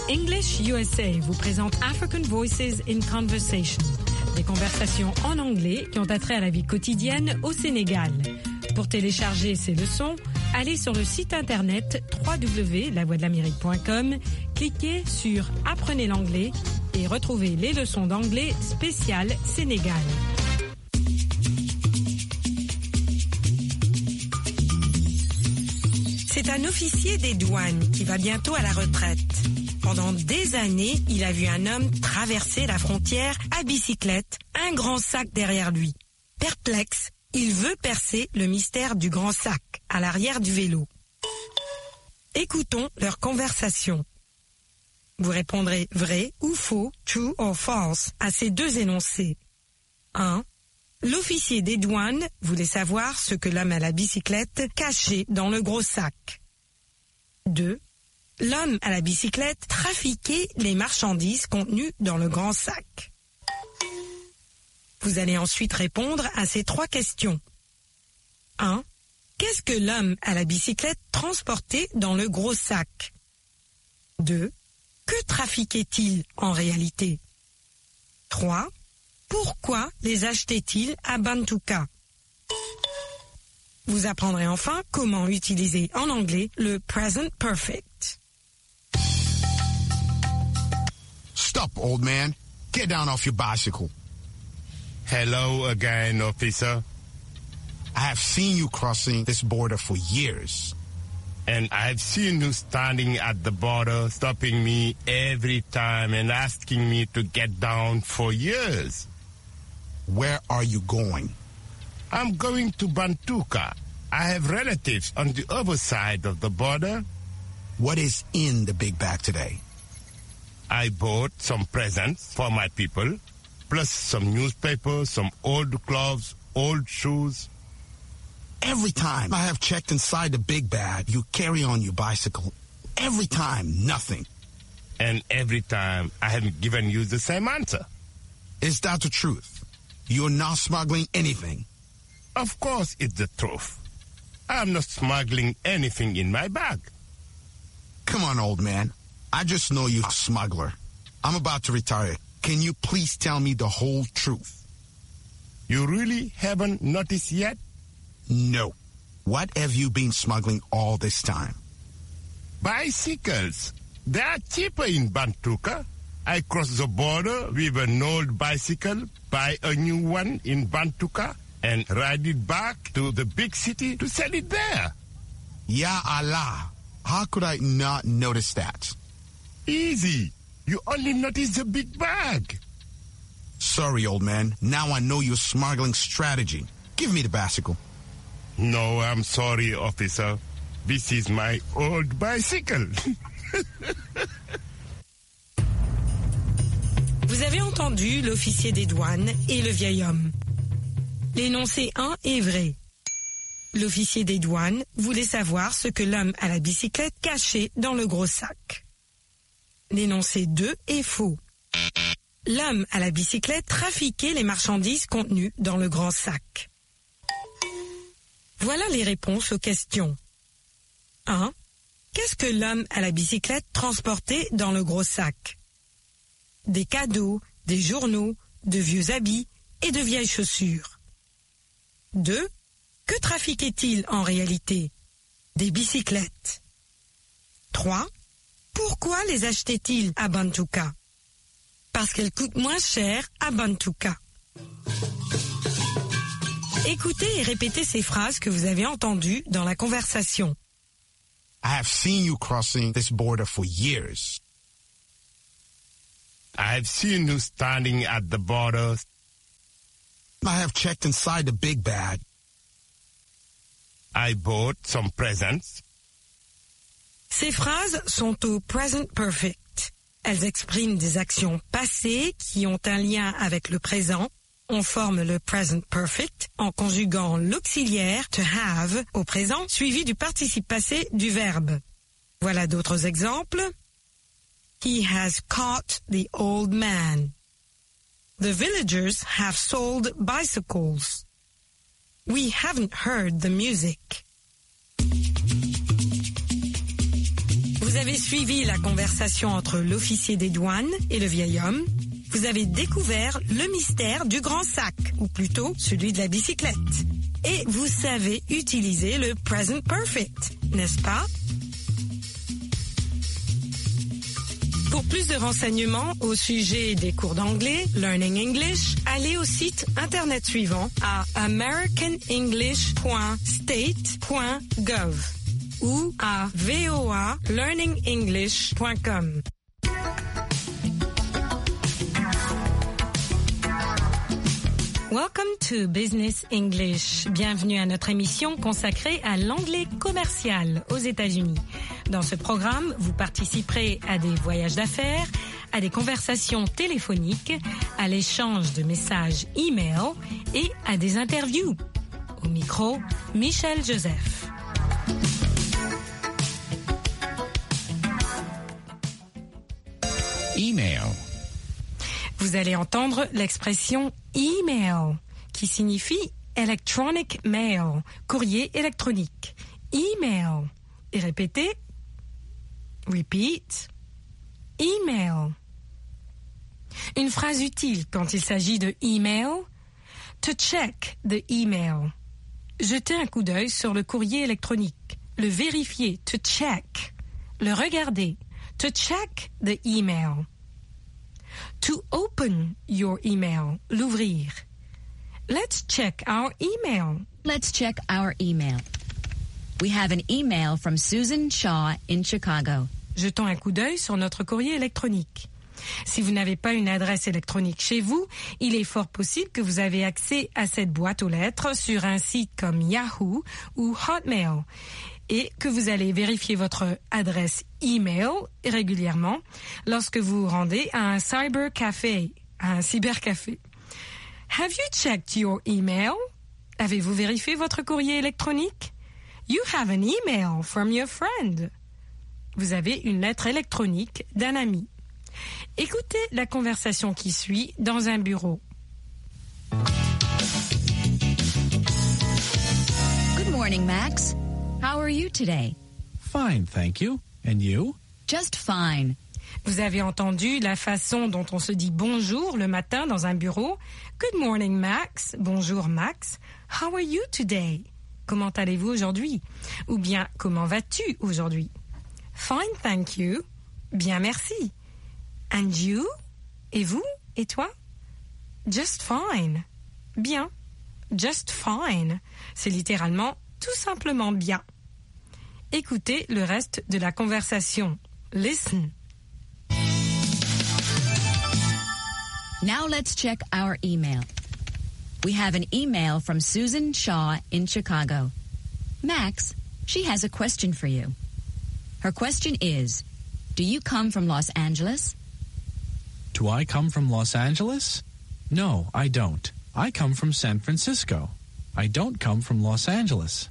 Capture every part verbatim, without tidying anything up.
English U S A vous présente African Voices in Conversation, des conversations en anglais qui ont attrait à la vie quotidienne au Sénégal. Pour télécharger ces leçons, allez sur le site internet w w w point la voix de l'amérique point com, cliquez sur Apprenez l'anglais et retrouvez les leçons d'anglais spéciales Sénégal. C'est un officier des douanes qui va bientôt à la retraite. Pendant des années, il a vu un homme traverser la frontière à bicyclette, un grand sac derrière lui. Perplexe, il veut percer le mystère du grand sac à l'arrière du vélo. Écoutons leur conversation. Vous répondrez vrai ou faux, true or false, à ces deux énoncés. un. L'officier des douanes voulait savoir ce que l'homme à la bicyclette cachait dans le gros sac. deux. L'homme à la bicyclette trafiquait les marchandises contenues dans le grand sac. Vous allez ensuite répondre à ces trois questions. un. Qu'est-ce que l'homme à la bicyclette transportait dans le gros sac? deux. Que trafiquait-il en réalité? trois. Pourquoi les achetait-il à Bantuka? Vous apprendrez enfin comment utiliser en anglais le present perfect. Stop, old man. Get down off your bicycle. Hello again, officer. I have seen you crossing this border for years. And I've seen you standing at the border, stopping me every time and asking me to get down for years. Where are you going? I'm going to Bantuka. I have relatives on the other side of the border. What is in the big bag today? I bought some presents for my people, plus some newspapers, some old clothes, old shoes. Every time I have checked inside the big bag, you carry on your bicycle. Every time, nothing. And every time, I have given you the same answer. Is that the truth? You're not smuggling anything? Of course it's the truth. I'm not smuggling anything in my bag. Come on, old man. I just know you're a smuggler. I'm about to retire. Can you please tell me the whole truth? You really haven't noticed yet? No. What have you been smuggling all this time? Bicycles. They are cheaper in Bantuka. I cross the border with an old bicycle, buy a new one in Bantuka, and ride it back to the big city to sell it there. Ya Allah. How could I not notice that? Easy. You only notice the big bag. Sorry, old man. Now I know your smuggling strategy. Give me the bicycle. No, I'm sorry, officer. This is my old bicycle. Vous avez entendu l'officier des douanes et le vieil homme. L'énoncé un est vrai. L'officier des douanes voulait savoir ce que l'homme à la bicyclette cachait dans le gros sac. L'énoncé deux est faux. L'homme à la bicyclette trafiquait les marchandises contenues dans le grand sac. Voilà les réponses aux questions. un. Qu'est-ce que l'homme à la bicyclette transportait dans le gros sac? Des cadeaux, des journaux, de vieux habits et de vieilles chaussures. deux. Que trafiquait-il en réalité? Des bicyclettes. trois. Pourquoi les achetait-il à Bantuka? Parce qu'elles coûtent moins cher à Bantuka. Écoutez et répétez ces phrases que vous avez entendues dans la conversation. I have seen you crossing this border for years. I've seen you standing at the border. I have checked inside the big bag. I bought some presents. Ces phrases sont au present perfect. Elles expriment des actions passées qui ont un lien avec le présent. On forme le present perfect en conjuguant l'auxiliaire to have au présent suivi du participe passé du verbe. Voilà d'autres exemples. He has caught the old man. The villagers have sold bicycles. We haven't heard the music. Vous Vous avez suivi la conversation entre l'officier des douanes et le vieil homme. Vous avez découvert le mystère du grand sac, ou plutôt celui de la bicyclette. Et vous savez utiliser le present perfect, n'est-ce pas? Pour plus de renseignements au sujet des cours d'anglais, Learning English, allez au site internet suivant à american english point state point gov ou à v o a learning english point com. Welcome to Business English. Bienvenue à notre émission consacrée à l'anglais commercial aux États-Unis. Dans ce programme, vous participerez à des voyages d'affaires, à des conversations téléphoniques, à l'échange de messages e-mail et à des interviews. Au micro, Michel Joseph. Email. Vous allez entendre l'expression email, qui signifie electronic mail, courrier électronique. Email. Et répétez. Repeat. Email. Une phrase utile quand il s'agit de email. To check the email. Jeter un coup d'œil sur le courrier électronique. Le vérifier. To check. Le regarder. To check the email. To open your email. L'ouvrir. Let's check our email. Let's check our email. We have an email from Susan Shaw in Chicago. Jetons un coup d'œil sur notre courrier électronique. Si vous n'avez pas une adresse électronique chez vous, il est fort possible que vous avez accès à cette boîte aux lettres sur un site comme Yahoo ou Hotmail et que vous allez vérifier votre adresse email régulièrement lorsque vous vous rendez à un cybercafé, à un cybercafé. Have you checked your email? Avez-vous vérifié votre courrier électronique? You have an email from your friend. Vous avez une lettre électronique d'un ami. Écoutez la conversation qui suit dans un bureau. Good morning, Max. How are you today? Fine, thank you. And you? Just fine. Vous avez entendu la façon dont on se dit bonjour le matin dans un bureau. Good morning, Max. Bonjour, Max. How are you today? Comment allez-vous aujourd'hui? Ou bien, comment vas-tu aujourd'hui? Fine, thank you. Bien, merci. And you? Et vous? Et toi? Just fine. Bien. Just fine. C'est littéralement tout simplement bien. Écoutez le reste de la conversation. Listen. Now let's check our email. We have an email from Susan Shaw in Chicago. Max, she has a question for you. Her question is, do you come from Los Angeles? Do I come from Los Angeles? No, I don't. I come from San Francisco. I don't come from Los Angeles.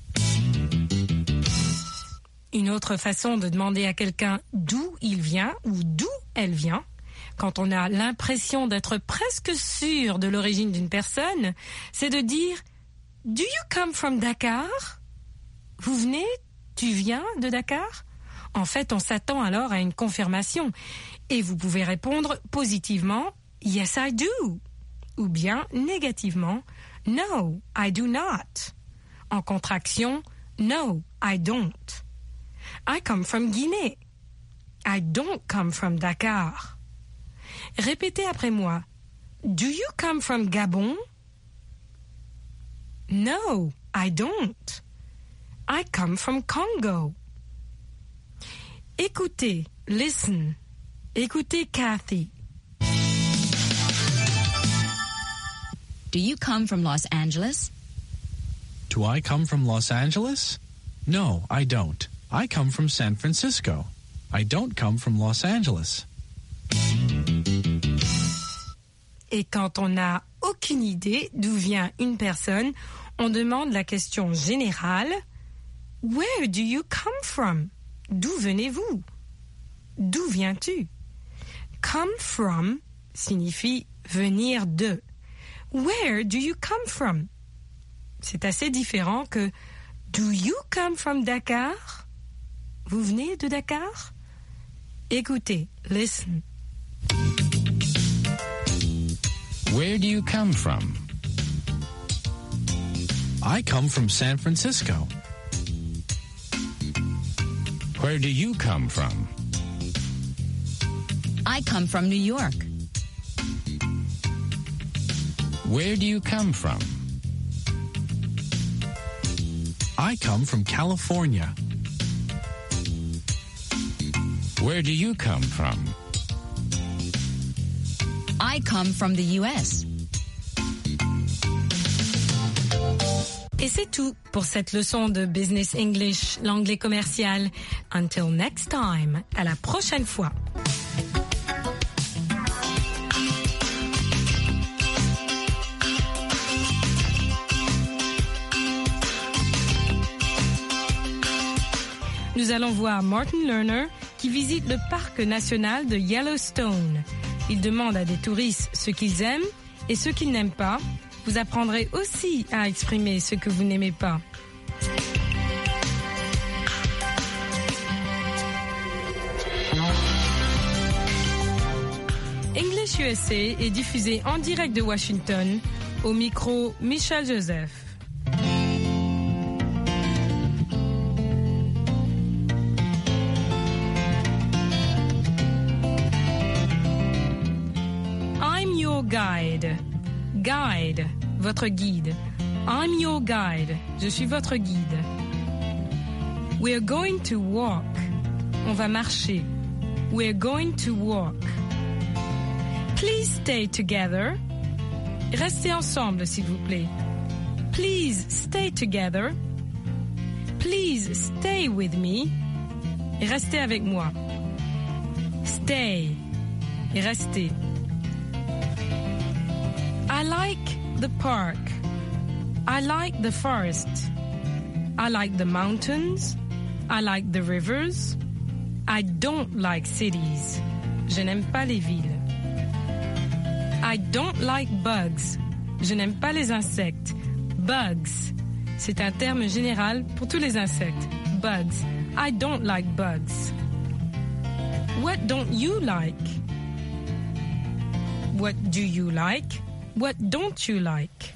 Une autre façon de demander à quelqu'un d'où il vient ou d'où elle vient, quand on a l'impression d'être presque sûr de l'origine d'une personne, c'est de dire « Do you come from Dakar ?» Vous venez, tu viens de Dakar? En fait, on s'attend alors à une confirmation. Et vous pouvez répondre positivement « Yes, I do » ou bien négativement « No, I do not ». En contraction « No, I don't ». I come from Guinée. I don't come from Dakar. Répétez après moi. Do you come from Gabon? No, I don't. I come from Congo. Écoutez, listen. Écoutez Kathy. Do you come from Los Angeles? Do I come from Los Angeles? No, I don't. I come from San Francisco. I don't come from Los Angeles. Et quand on n'a aucune idée d'où vient une personne, on demande la question générale « Where do you come from ?» D'où venez-vous? D'où viens-tu? Come from signifie venir de. Where do you come from? C'est assez différent que Do you come from Dakar? vous venez de Dakar? Écoutez, listen. Where do you come from? I come from San Francisco. Where do you come from? I come from New York. Where do you come from? I come from California. Where do you come from? I come from the U S. Et c'est tout pour cette leçon de Business English, l'anglais commercial. Until next time, à la prochaine fois. Nous allons voir Martin Lerner qui visite le parc national de Yellowstone. Il demande à des touristes ce qu'ils aiment et ce qu'ils n'aiment pas. Vous apprendrez aussi à exprimer ce que vous n'aimez pas. English U S A est diffusé en direct de Washington. Au micro, Michel Joseph. I'm your guide. Guide, votre guide. I'm your guide. Je suis votre guide. We're going to walk. On va marcher. We're going to walk. Please stay together. Restez ensemble, s'il vous plaît. Please stay together. Please stay with me. Restez avec moi. Stay. Et restez. I like the park. I like the forest. I like the mountains. I like the rivers. I don't like cities. Je n'aime pas les villes. I don't like bugs. Je n'aime pas les insectes. Bugs. C'est un terme général pour tous les insectes. Bugs. I don't like bugs. What don't you like? What do you like? What don't you like?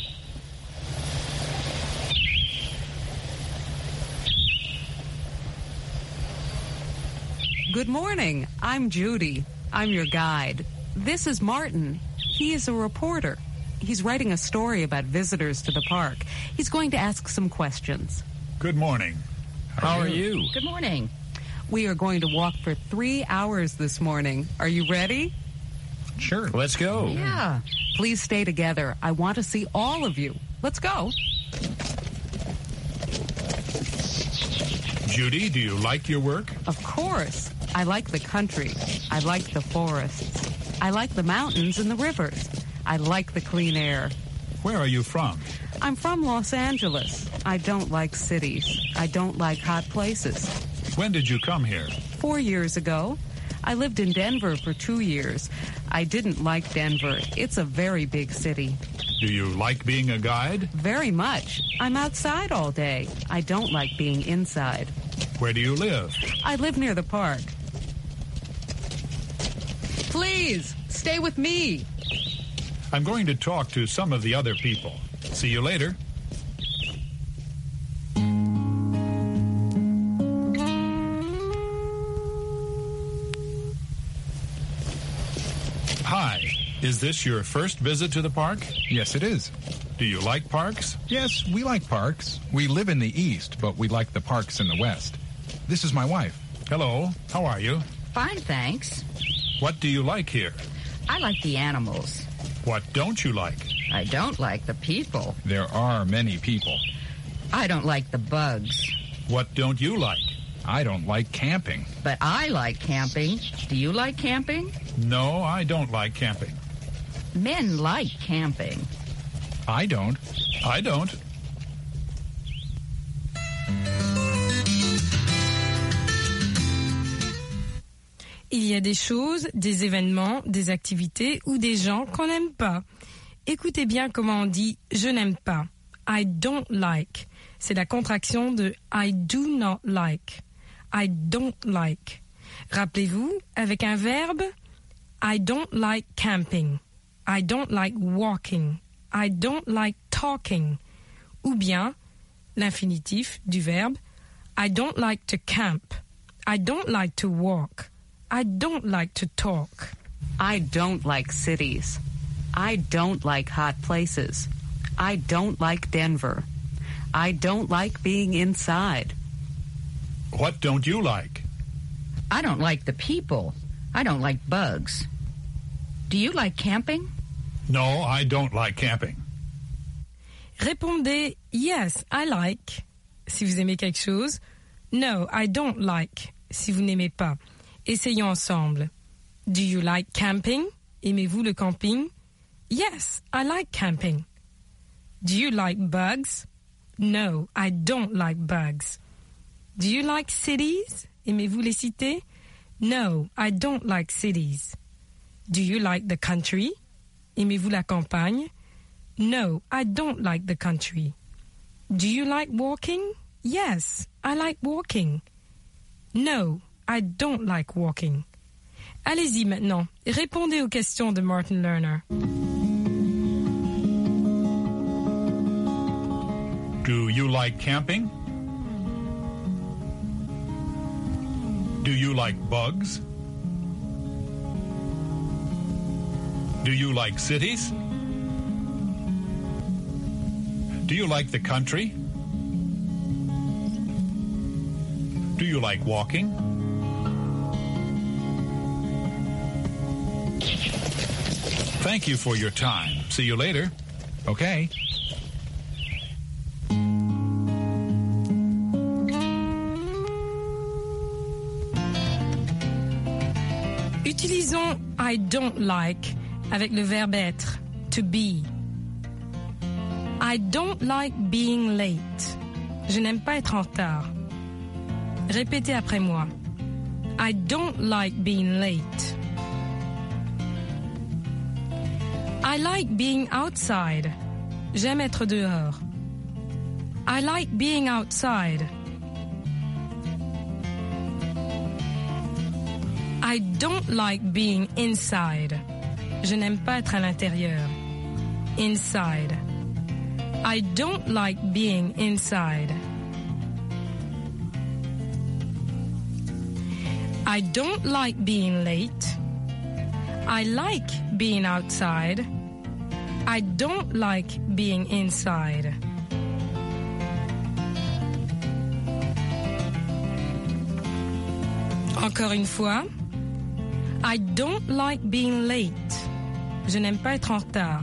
Good morning. I'm Judy. I'm your guide. This is Martin. He is a reporter. He's writing a story about visitors to the park. He's going to ask some questions. Good morning. How are you? Good morning. We are going to walk for three hours this morning. Are you ready? Sure. Let's go. Yeah. Please stay together. I want to see all of you. Let's go. Judy, do you like your work? Of course. I like the country. I like the forests. I like the mountains and the rivers. I like the clean air. Where are you from? I'm from Los Angeles. I don't like cities. I don't like hot places. When did you come here? Four years ago. I lived in Denver for two years. I didn't like Denver. It's a very big city. Do you like being a guide? Very much. I'm outside all day. I don't like being inside. Where do you live? I live near the park. Please, stay with me. I'm going to talk to some of the other people. See you later. Hi. Is this your first visit to the park? Yes, it is. Do you like parks? Yes, we like parks. We live in the east, but we like the parks in the west. This is my wife. Hello. How are you? Fine, thanks. What do you like here? I like the animals. What don't you like? I don't like the people. There are many people. I don't like the bugs. What don't you like? I don't like camping. But I like camping. Do you like camping? No, I don't like camping. Men like camping. I don't. I don't. Il y a des choses, des événements, des activités ou des gens qu'on n'aime pas. Écoutez bien comment on dit « je n'aime pas ». I don't like. C'est la contraction de I do not like. I don't like. Rappelez-vous, avec un verbe, I don't like camping. I don't like walking. I don't like talking. Ou bien, l'infinitif du verbe, I don't like to camp. I don't like to walk. I don't like to talk. I don't like cities. I don't like hot places. I don't like Denver. I don't like being inside. What don't you like? I don't like the people. I don't like bugs. Do you like camping? No, I don't like camping. Répondez yes, I like si vous aimez quelque chose. No, I don't like si vous n'aimez pas. Essayons ensemble. Do you like camping? Aimez-vous le camping? Yes, I like camping. Do you like bugs? No, I don't like bugs. Do you like cities? Aimez-vous les cités? No, I don't like cities. Do you like the country? Aimez-vous la campagne? No, I don't like the country. Do you like walking? Yes, I like walking. No, I don't like walking. Allez-y maintenant, répondez aux questions de Martin Lerner. Do you like camping? Do you like bugs? Do you like cities? Do you like the country? Do you like walking? Thank you for your time. See you later. Okay. Utilisons I don't like avec le verbe être, to be. I don't like being late. Je n'aime pas être en retard. Répétez après moi. I don't like being late. I like being outside. J'aime être dehors. I like being outside. I don't like being inside. Je n'aime pas être à l'intérieur. Inside. I don't like being inside. I don't like being late. I like being outside. I don't like being inside. Encore une fois. I don't like being late. Je n'aime pas être en retard.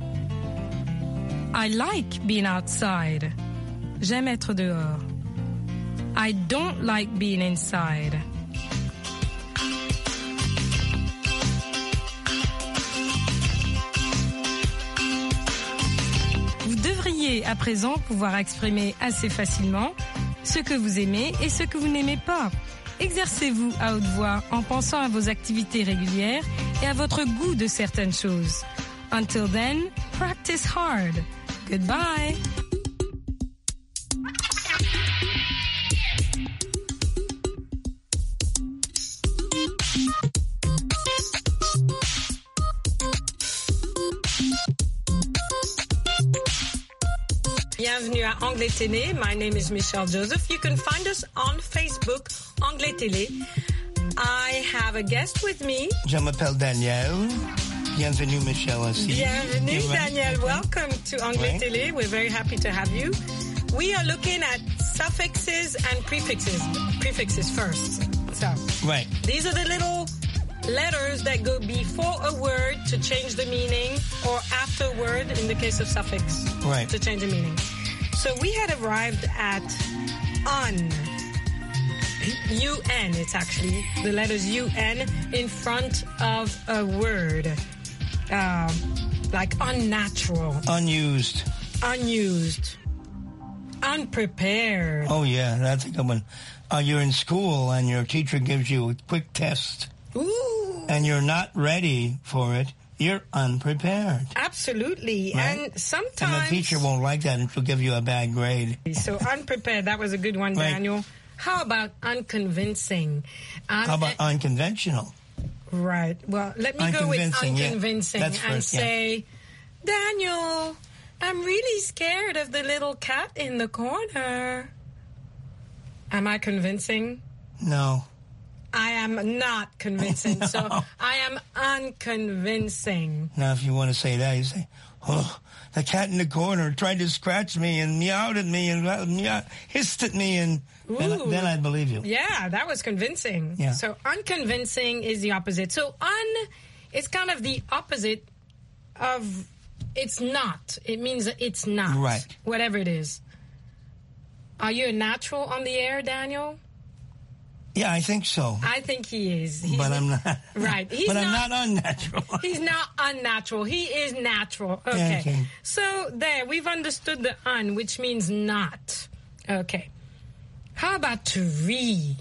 I like being outside. J'aime être dehors. I don't like being inside. Vous devriez à présent pouvoir exprimer assez facilement ce que vous aimez et ce que vous n'aimez pas. Exercez-vous à haute voix en pensant à vos activités régulières et à votre goût de certaines choses. Until then, practice hard. Goodbye. Bienvenue à Anglais Télé. My name is Michelle Joseph. You can find us on Facebook, Anglais Télé. I have a guest with me. Je m'appelle Daniel. Bienvenue, Michelle. Aussi. Bienvenue, Daniel. Welcome to Anglais right. Télé. We're very happy to have you. We are looking at suffixes and prefixes. Prefixes first. So, right. These are the little letters that go before a word to change the meaning, or after a word in the case of suffix right. to change the meaning. So we had arrived at un. U N, it's actually the letters U N in front of a word. Uh, like unnatural. Unused. Unused. Unprepared. Oh, yeah, that's a good one. Uh, you're in school and your teacher gives you a quick test. Ooh. And you're not ready for it. You're unprepared. Absolutely. Right? And sometimes... And the teacher won't like that and she'll give you a bad grade. So unprepared, that was a good one, right. Daniel. How about unconvincing? Um, How about unconventional? Right. Well, let me go with Unconvincing, yeah. unconvincing That's and first, yeah. say, Daniel, I'm really scared of the little cat in the corner. Am I convincing? No. I am not convincing. No. So I am unconvincing. Now, if you want to say that, you say, oh, the cat in the corner tried to scratch me and meowed at me and meow, hissed at me, and then, then I'd believe you. Yeah, that was convincing. Yeah. So unconvincing is the opposite. So un is kind of the opposite of it's not. It means that it's not. Right. Whatever it is. Are you a natural on the air, Daniel? Yeah, I think so. I think he is. He's but I'm not. Right. He's but not, I'm not unnatural. He's not unnatural. He is natural. Okay. Yeah, okay. So there, we've understood the un, which means not. Okay. How about to re?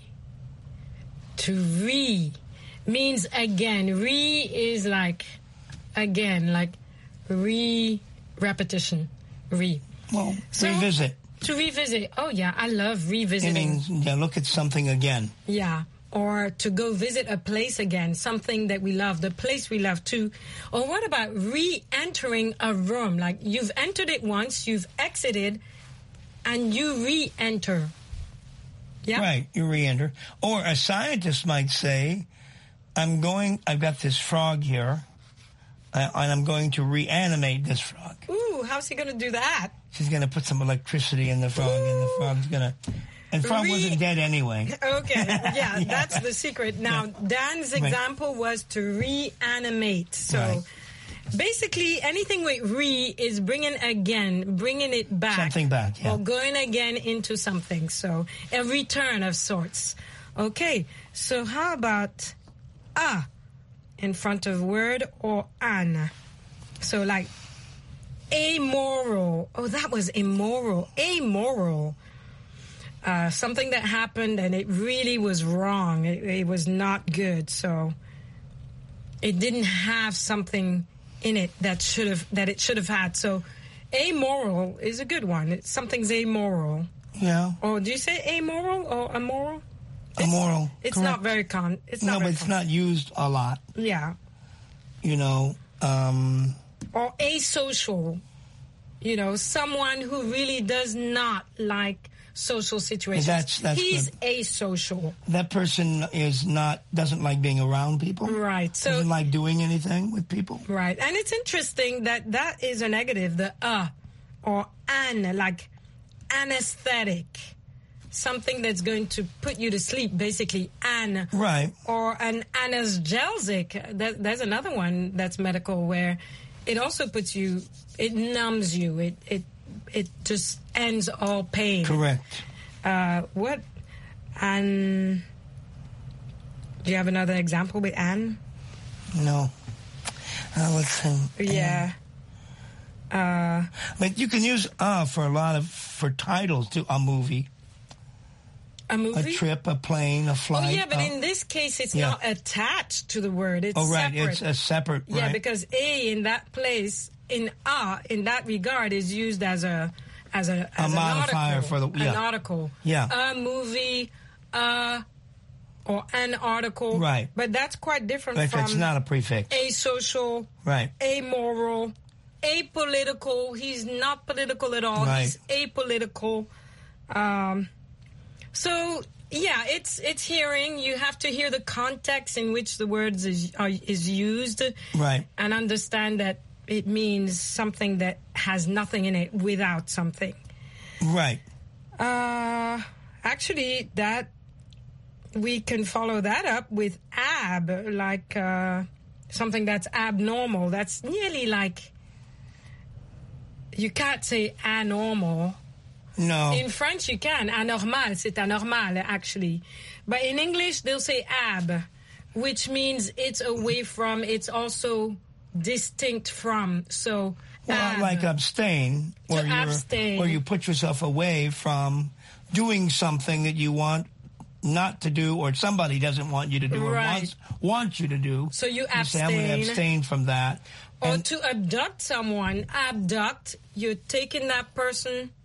To re means again. Re is like again, like re repetition. Re. Well, So- revisit. To revisit. Oh yeah, I love It revisiting. means, yeah, look at something again. Yeah. Or to go visit a place again, something that we love, the place we love too. Or what about re-entering a room? Like you've entered it once, you've exited, and you re-enter. Yeah. Right, you re-enter. Or a scientist might say, I'm going, I've got this frog here, uh, and I'm going to reanimate this frog. Ooh, how's he going to do that? She's going to put some electricity in the frog, Ooh. and the frog's going to... And the frog Re- wasn't dead anyway. Okay, yeah, Yeah. that's the secret. Now, Dan's Right. example was to reanimate. So Right. basically, anything with re is bringing again, bringing it back. Something back, yeah. Or going again into something. So a return of sorts. Okay, so how about a in front of word or an? So like amoral. Oh, that was immoral. Amoral. Uh, something that happened and it really was wrong. It, it was not good. So it didn't have something in it that should have that it should have had. So amoral is a good one. It's, something's amoral. Yeah. Or do you say amoral or immoral? Immoral. It's correct. not very con. It's No, not. but very it's con- not used a lot. Yeah. You know, um... Or asocial. You know, someone who really does not like social situations. That's- that's He's good. asocial. that person is not, doesn't like being around people. Right. So Doesn't like doing anything with people. Right. And it's interesting that that is a negative, the uh or an, like anesthetic. Something that's going to put you to sleep, basically, an. Right. Or an analgesic. That, there's another one that's medical where it also puts you, it numbs you. It, it, it just ends all pain. Correct. Uh, what? An. Do you have another example with an? No. Uh, let's see. Yeah. Uh, But you can use uh for a lot of, for titles to a movie. a movie? A trip, a plane, a Oh, flight. yeah, but uh, in this case, it's yeah. not attached to the word. It's Oh, right. separate. It's a separate, Yeah, right. because a in that place, in a in that regard, is used as a as a as an modifier article, for the- yeah. an article. Yeah. A movie, uh, or an article. Right. But that's quite different But from it's not a prefix. asocial, Right. amoral, apolitical. He's not political at all. Right. He's apolitical. Um, so yeah, it's it's hearing. You have to hear the context in which the words is are, is used, Right. and understand that it means something that has nothing in it without something. Right. Uh, actually, that we can follow that up with ab, like uh, something that's abnormal. That's nearly like you can't say anormal. No. In French, you can. Anormal, c'est anormal, actually. But in English, they'll say ab, which means it's away from, it's also distinct from. So, Well, ab. like abstain, To where you abstain. where you put yourself away from doing something that you want not to do, or somebody doesn't want you to do, or Right. wants wants you to do. So you say, I'm going to abstain. abstain from that. Or And- to abduct someone, abduct, you're taking that person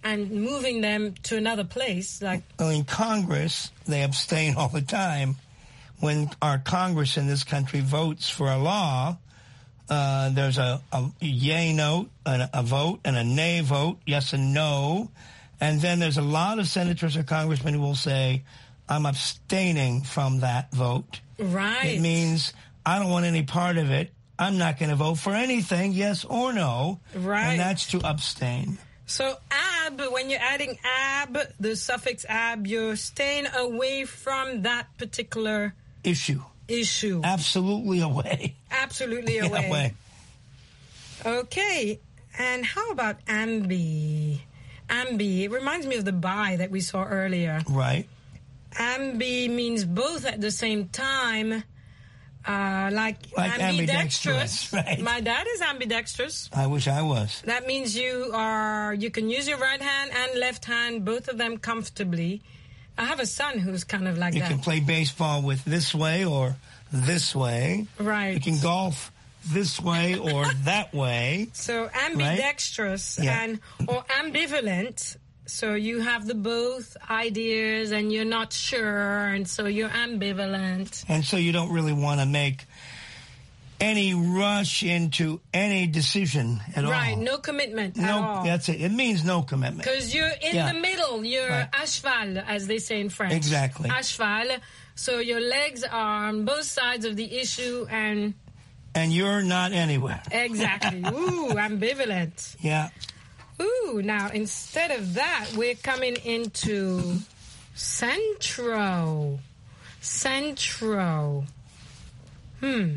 and moving them to another place. Like, well, in Congress, they abstain all the time. When our Congress in this country votes for a law, uh, there's a, a yay note, a, a vote, and a nay vote, yes and no. And then there's a lot of senators or congressmen who will say, I'm abstaining from that vote. Right. It means I don't want any part of it. I'm not going to vote for anything, yes or no. Right. And that's to abstain. So ab, when you're adding ab, the suffix ab, you're staying away from that particular issue. Issue. Absolutely away. Absolutely Yeah, away. away. Okay. And how about ambi? Ambi. It reminds me of the bi that we saw earlier. Right. Ambi means both at the same time. Uh, like, Like ambidextrous. ambidextrous, right. My dad is ambidextrous. I wish I was. That means you are you can use your right hand and left hand, both of them comfortably. I have a son who's kind of like You that. can play baseball with this way or this way. Right. You can golf this way or that way. So ambidextrous Right? Yeah. and or ambivalent. So you have the both ideas and you're not sure, and so you're ambivalent. And so you don't really want to make any rush into any decision at all. Right, no commitment at No, all. that's it. It means no commitment. Because you're in Yeah. the middle. You're Right. à cheval, as they say in French. Exactly. À cheval. So your legs are on both sides of the issue, and And you're not anywhere. exactly. Ooh, ambivalent. Yeah. Ooh, now instead of that, we're coming into centro. Centro. Hmm.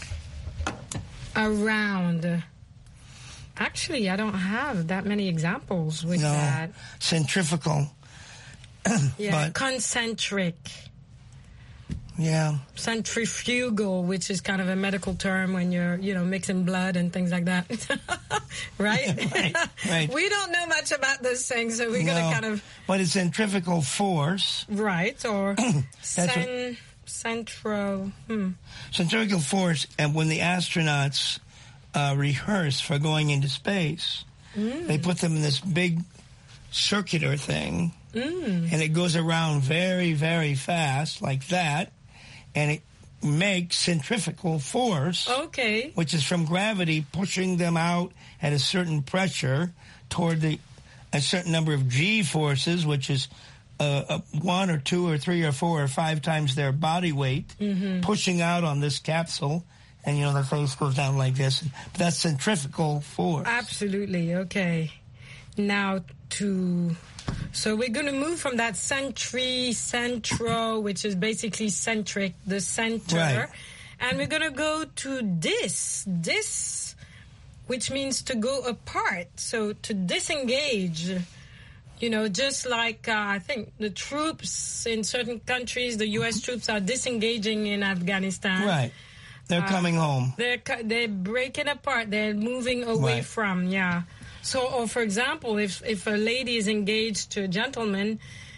Around. Actually, I don't have that many examples with No. that. Centrifugal. Yeah, But- concentric. Yeah. Centrifugal, which is kind of a medical term when you're, you know, mixing blood and things like that. right? right, right. We don't know much about this thing, so we're No, going to kind of... But it's centrifugal force. Right, or That's cen, centro... Hmm. Centrifugal force, and when the astronauts uh, rehearse for going into space, Mm. they put them in this big circular thing, Mm. and it goes around very, very fast, like that, and it makes centrifugal force, Okay. which is from gravity pushing them out at a certain pressure toward the a certain number of G forces, which is uh, uh, one or two or three or four or five times their body weight, Mhm. pushing out on this capsule, and you know the face goes down like this. But that's centrifugal force. Absolutely, okay. Now to... So we're going to move from that centri, centro, which is basically centric, the center. Right. And we're going to go to dis, dis, which means to go apart. So to disengage, you know, just like uh, I think the troops in certain countries, the U S troops are disengaging in Afghanistan. Right. They're Uh, coming home. They're cu- they're breaking apart. They're moving away Right. from, yeah. So, or for example, if if a lady is engaged to a gentleman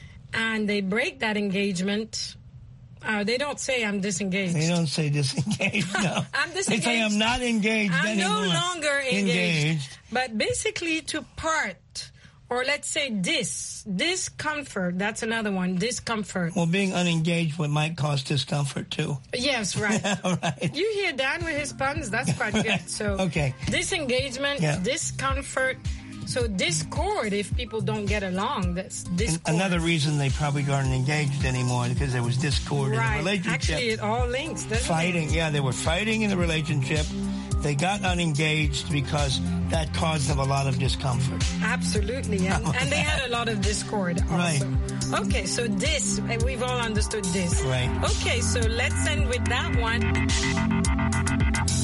and they break that engagement, uh, they don't say I'm disengaged. They don't say disengaged, no. I'm They say disengaged. I'm not engaged I'm no anymore. longer engaged. Engaged. But basically to part, or let's say dis, discomfort, that's another one, discomfort. Well, being unengaged would might cause discomfort, too. Yes, right. right. You hear Dan with his puns? That's quite good. So Okay. disengagement, Yeah. discomfort. So discord if people don't get along. That's And discord. another reason they probably aren't engaged anymore because there was discord in the Right. relationship. Actually, it all links, doesn't Fighting, it? yeah, they were fighting in the relationship. They got unengaged because that caused them a lot of discomfort. Absolutely. And, and they had a lot of discord also. Right. Okay, so this, we've all understood this. Right. Okay, so let's end with that one.